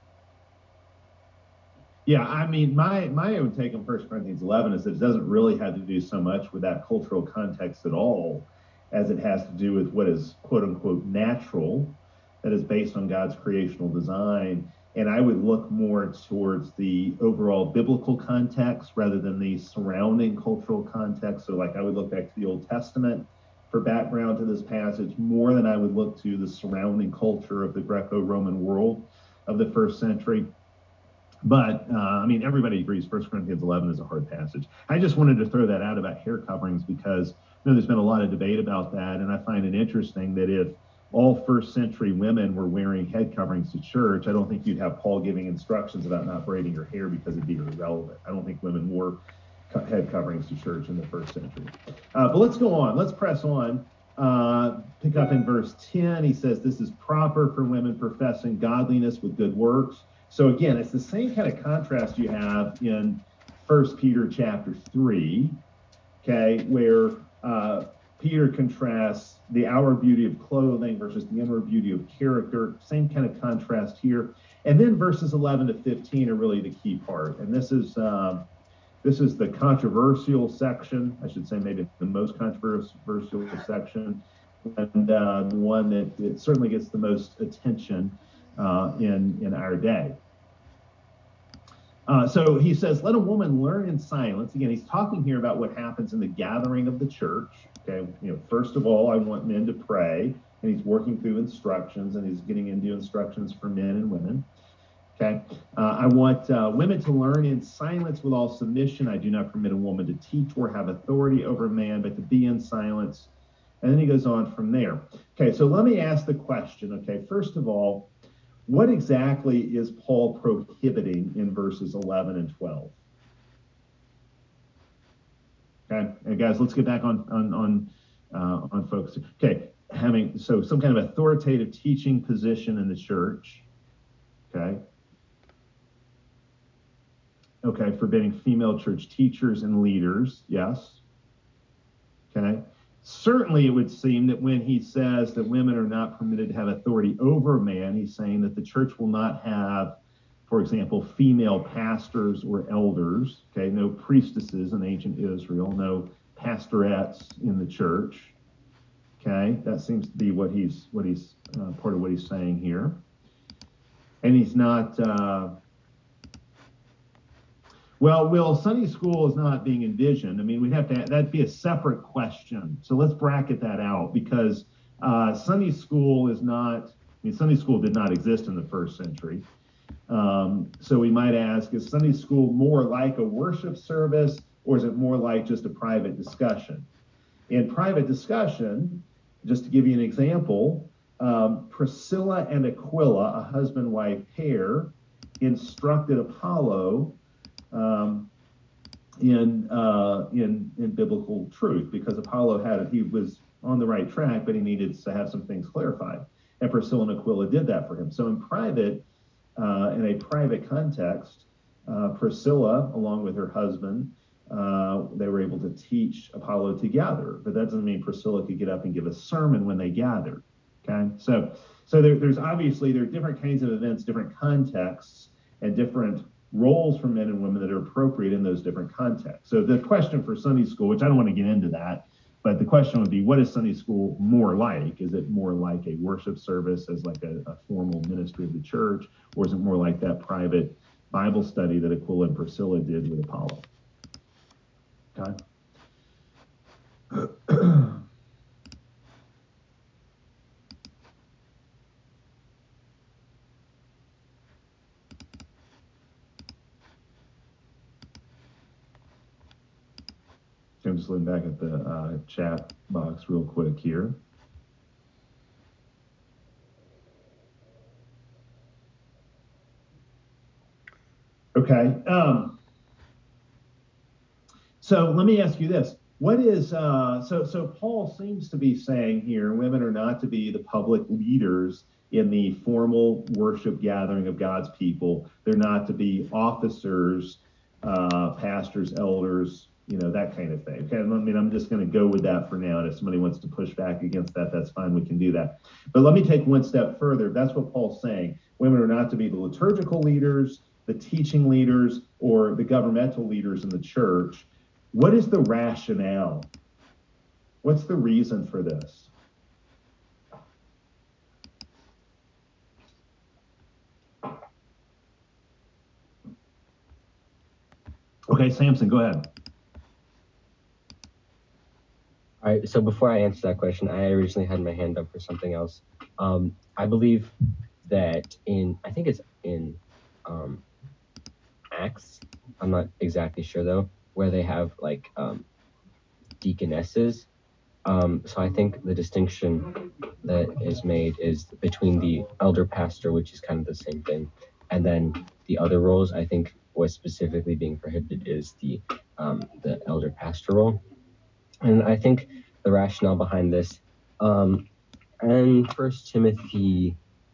Yeah, I mean, my my own take on First Corinthians eleven is that it doesn't really have to do so much with that cultural context at all, as it has to do with what is quote unquote natural, that is based on God's creational design. And I would look more towards the overall biblical context rather than the surrounding cultural context. So, like, I would look back to the Old Testament for background to this passage more than I would look to the surrounding culture of the Greco-Roman world of the first century. But uh, I mean, everybody agrees First Corinthians eleven is a hard passage. I just wanted to throw that out about hair coverings because you know there's been a lot of debate about that, and I find it interesting that if all first century women were wearing head coverings to church, I don't think you'd have Paul giving instructions about not braiding your hair because it'd be irrelevant. I don't think women wore head coverings to church in the first century. Uh, but let's go on. Let's press on. Uh, pick up in verse ten. He says, "This is proper for women professing godliness with good works." So again, it's the same kind of contrast you have in First Peter chapter three, okay, where uh, Peter contrasts the outward beauty of clothing versus the inward beauty of character. Same kind of contrast here. And then verses eleven to fifteen are really the key part. And this is um, this is the controversial section, I should say, maybe the most controversial section, and uh, the one that it certainly gets the most attention uh, in in our day. Uh, so he says, let a woman learn in silence. Again, he's talking here about what happens in the gathering of the church. Okay, you know, first of all, I want men to pray, and he's working through instructions, and he's getting into instructions for men and women. Okay, uh, I want uh, women to learn in silence with all submission. I do not permit a woman to teach or have authority over a man, but to be in silence. And then he goes on from there. Okay, so let me ask the question. Okay, first of all, what exactly is Paul prohibiting in verses eleven and twelve? Okay, and guys, let's get back on on on uh, on focus. Okay, having so some kind of authoritative teaching position in the church. Okay. Okay, forbidding female church teachers and leaders. Yes. Okay. Certainly, it would seem that when he says that women are not permitted to have authority over a man, he's saying that the church will not have, for example, female pastors or elders. Okay, no priestesses in ancient Israel, no pastorettes in the church. Okay, that seems to be what he's what he's uh, part of what he's saying here. And he's not. Uh, Well, Will, Sunday school is not being envisioned. I mean, we'd have to, that'd be a separate question. So let's bracket that out because uh, Sunday school is not, I mean, Sunday school did not exist in the first century. Um, so we might ask, is Sunday school more like a worship service or is it more like just a private discussion? In private discussion, just to give you an example, um, Priscilla and Aquila, a husband-wife pair, instructed Apollo um, in uh, in in biblical truth because Apollo had he was on the right track, but he needed to have some things clarified. And Priscilla and Aquila did that for him. So in private, uh, in a private context, uh, Priscilla, along with her husband, uh, they were able to teach Apollo together. But that doesn't mean Priscilla could get up and give a sermon when they gathered. Okay, so so there, there's obviously there are different kinds of events, different contexts, and different roles for men and women that are appropriate in those different contexts. So the question for Sunday school, which I don't want to get into that, but the question would be, what is Sunday school more like? Is it more like a worship service as like a, a formal ministry of the church, or is it more like that private Bible study that Aquila and Priscilla did with Apollo? Okay. just looking back at the uh, chat box real quick here. Okay. Um, so let me ask you this. What is, uh, so, so Paul seems to be saying here, women are not to be the public leaders in the formal worship gathering of God's people. They're not to be officers, uh, pastors, elders, you know, that kind of thing. Okay, I mean, I'm just going to go with that for now. And if somebody wants to push back against that, that's fine. We can do that. But let me take one step further. That's what Paul's saying. Women are not to be the liturgical leaders, the teaching leaders, or the governmental leaders in the church. What is the rationale? What's the reason for this? Okay, Samson, go ahead. All right, so before I answer that question, I originally had my hand up for something else. Um, I believe that in, I think it's in um, Acts, I'm not exactly sure though, where they have like um, deaconesses. Um, so I think the distinction that is made is between the elder pastor, which is kind of the same thing, and then the other roles. I think what's specifically being prohibited is the um, the elder pastor role. And I think the rationale behind this, um, and First Timothy,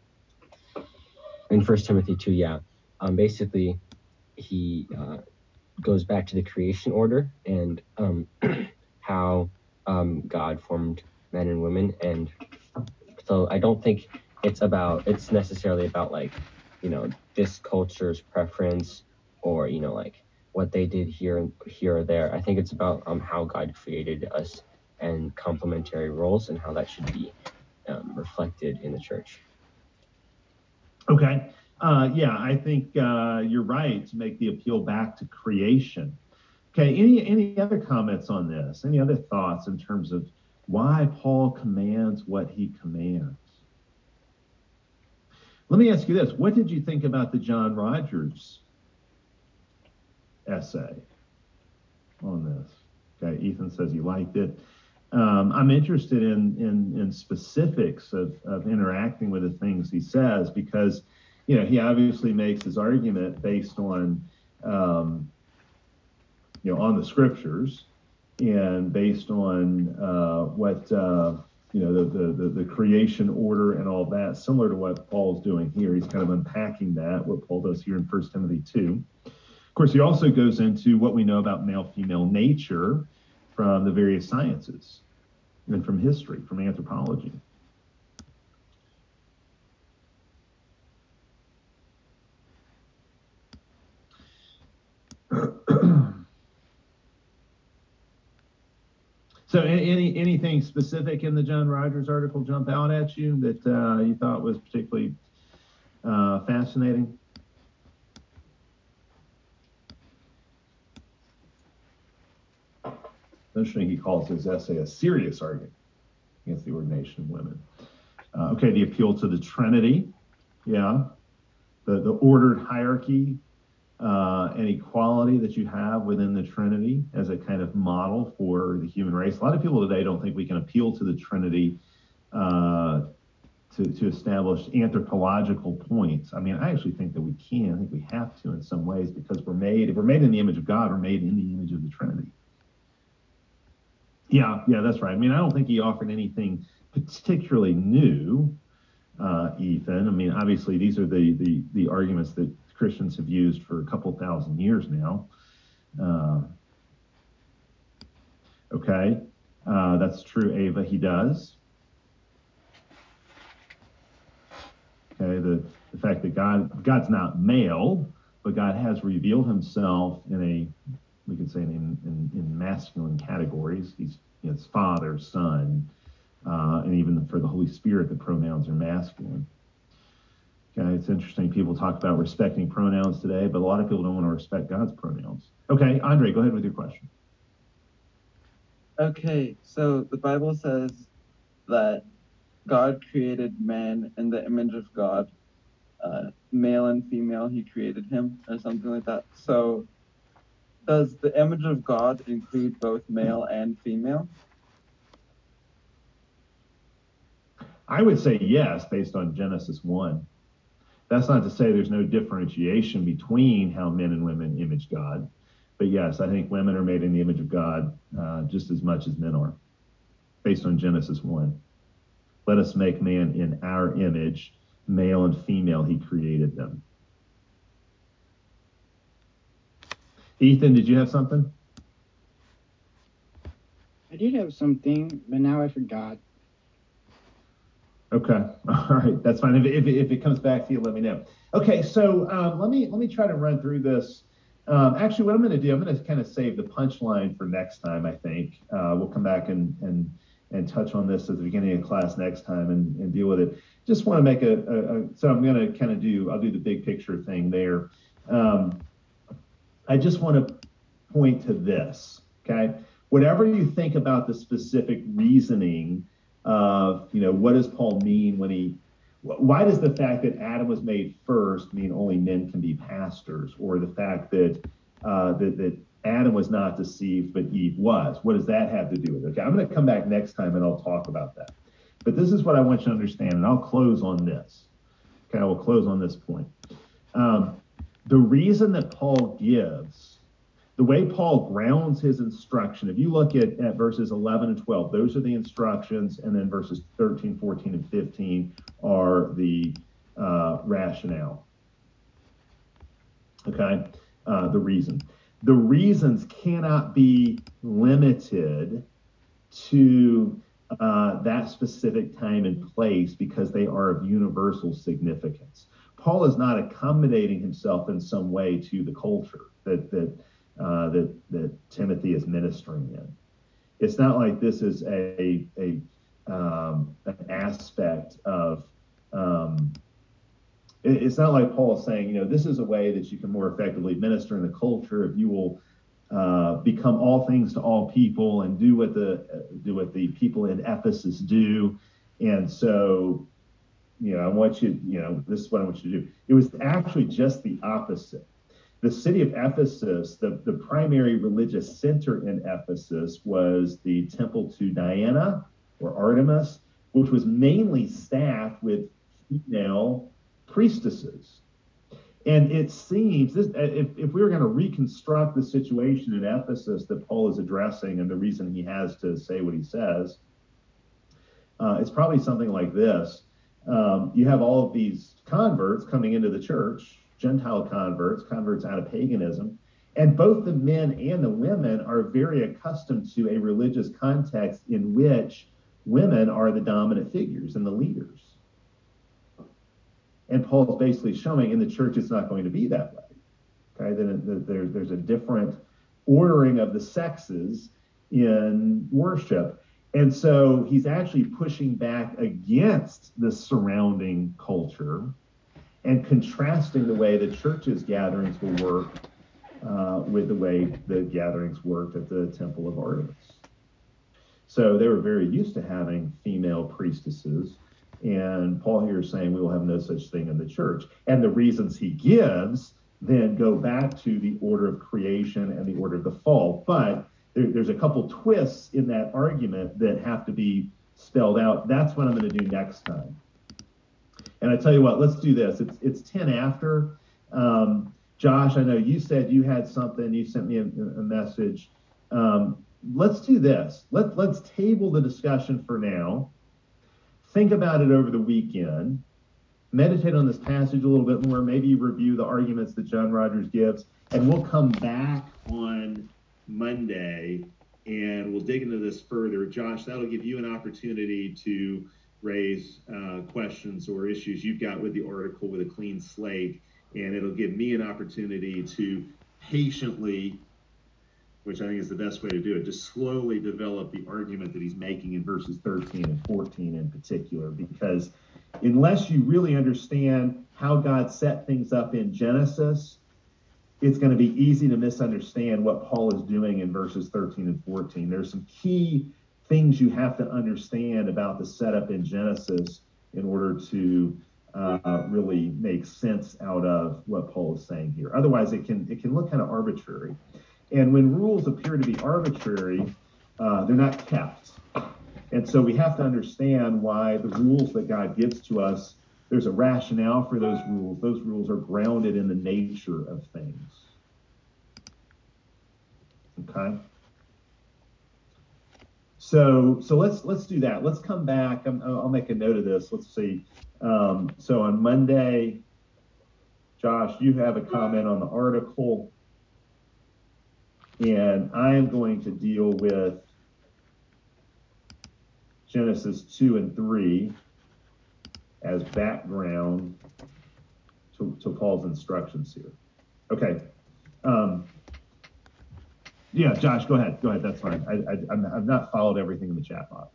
in First Timothy two, yeah, um, basically he uh, goes back to the creation order and um, how um, God formed men and women, and so I don't think it's about it's necessarily about like, you know, this culture's preference or, you know, like what they did here here or there. I think it's about um how God created us and complementary roles and how that should be um, reflected in the church. Okay. Uh, yeah, I think uh, you're right to make the appeal back to creation. Okay. Any any other comments on this? Any other thoughts in terms of why Paul commands what he commands? Let me ask you this. What did you think about the John Rogers essay on this? Okay, Ethan says he liked it. Um, I'm interested in, in, in specifics of, of interacting with the things he says because, you know, he obviously makes his argument based on, um, you know, on the scriptures and based on uh, what, uh, you know, the, the, the, the creation order and all that, similar to what Paul's doing here. He's kind of unpacking that, what Paul does here in First Timothy two. Of course, he also goes into what we know about male-female nature from the various sciences and from history, from anthropology. So any anything specific in the John Rogers article jump out at you that uh, you thought was particularly uh, fascinating? Interesting, he calls his essay a serious argument against the ordination of women. Uh, okay, the appeal to the Trinity, yeah, the, the ordered hierarchy uh, and equality that you have within the Trinity as a kind of model for the human race. A lot of people today don't think we can appeal to the Trinity uh, to, to establish anthropological points. I mean, I actually think that we can. I think we have to in some ways because we're made, if we're made in the image of God, we're made in the image of the Trinity. Yeah, yeah, that's right. I mean, I don't think he offered anything particularly new, uh, Ethan. I mean, obviously, these are the, the, the arguments that Christians have used for a couple thousand years now. Uh, okay, uh, that's true, Ava. He does. Okay, the, the fact that God God's not male, but God has revealed himself in a, we could say in, in, in masculine categories. He's his Father, Son, uh, and even for the Holy Spirit, the pronouns are masculine. Okay, it's interesting. People talk about respecting pronouns today, but a lot of people don't want to respect God's pronouns. Okay, Andre, go ahead with your question. Okay, so the Bible says that God created man in the image of God. Uh, male and female, he created him, or something like that. So does the image of God include both male and female? I would say yes, based on Genesis one. That's not to say there's no differentiation between how men and women image God. But yes, I think women are made in the image of God uh, just as much as men are, based on Genesis one. Let us make man in our image, male and female, he created them. Ethan, did you have something? I did have something, but now I forgot. Okay, all right, that's fine. If, if, if it comes back to you, let me know. Okay, so um, let me let me try to run through this. Um, actually, what I'm going to do, I'm going to kind of save the punchline for next time. I think uh, we'll come back and and and touch on this at the beginning of class next time and, and deal with it. Just want to make a, a, a so I'm going to kind of do I'll do the big picture thing there. Um, I just want to point to this. Okay, whatever you think about the specific reasoning of, you know, what does Paul mean when he, why does the fact that Adam was made first mean only men can be pastors, or the fact that uh, that, that Adam was not deceived but Eve was? What does that have to do with it? Okay, I'm going to come back next time and I'll talk about that. But this is what I want you to understand, and I'll close on this. Okay, I will close on this point. Um, the reason that Paul gives, the way Paul grounds his instruction, if you look at, at verses eleven and twelve, those are the instructions, and then verses thirteen, fourteen, and fifteen are the uh, rationale. Okay, uh, the reason. The reasons cannot be limited to uh, that specific time and place because they are of universal significance. Paul is not accommodating himself in some way to the culture that that Uh, that, that Timothy is ministering in. It's not like this is a, a um, an aspect of, um, it, it's not like Paul is saying, you know, this is a way that you can more effectively minister in the culture if you will uh, become all things to all people and do what the uh, do what the people in Ephesus do. And so, you know, I want you, you know, this is what I want you to do. It was actually just the opposite. The city of Ephesus, the, the primary religious center in Ephesus was the temple to Diana or Artemis, which was mainly staffed with female priestesses. And it seems, this, if, if we were going to reconstruct the situation in Ephesus that Paul is addressing and the reason he has to say what he says, uh, it's probably something like this. Um, you have all of these converts coming into the church, Gentile converts, converts out of paganism, and both the men and the women are very accustomed to a religious context in which women are the dominant figures and the leaders. And Paul's basically showing in the church it's not going to be that way. Okay, then there, there's a different ordering of the sexes in worship. And so he's actually pushing back against the surrounding culture and contrasting the way the church's gatherings will work uh, with the way the gatherings worked at the Temple of Artemis. So they were very used to having female priestesses. And Paul here is saying we will have no such thing in the church. And the reasons he gives then go back to the order of creation and the order of the fall. But there, there's a couple twists in that argument that have to be spelled out. That's what I'm going to do next time. And I tell you what, let's do this. It's it's ten after. Um, Josh, I know you said you had something. You sent me a, a message. Um, let's do this. Let, let's table the discussion for now. Think about it over the weekend. Meditate on this passage a little bit more. Maybe review the arguments that John Rogers gives. And we'll come back on Monday and we'll dig into this further. Josh, that'll give you an opportunity to raise uh, questions or issues you've got with the article with a clean slate. And it'll give me an opportunity to patiently, which I think is the best way to do it, just slowly develop the argument that he's making in verses thirteen and fourteen in particular. Because unless you really understand how God set things up in Genesis, it's going to be easy to misunderstand what Paul is doing in verses thirteen and fourteen. There's some key things you have to understand about the setup in Genesis in order to uh, really make sense out of what Paul is saying here. Otherwise, it can it can look kind of arbitrary. And when rules appear to be arbitrary, uh, they're not kept. And so we have to understand why the rules that God gives to us, there's a rationale for those rules. Those rules are grounded in the nature of things. Okay? So, so let's let's do that. Let's come back. I'm, I'll make a note of this. Let's see. Um, so on Monday, Josh, you have a comment on the article, and I am going to deal with Genesis two and three as background to, to Paul's instructions here. Okay. Um, yeah, Josh, go ahead. Go ahead. That's fine. I, I, I'm, I've not followed everything in the chat box.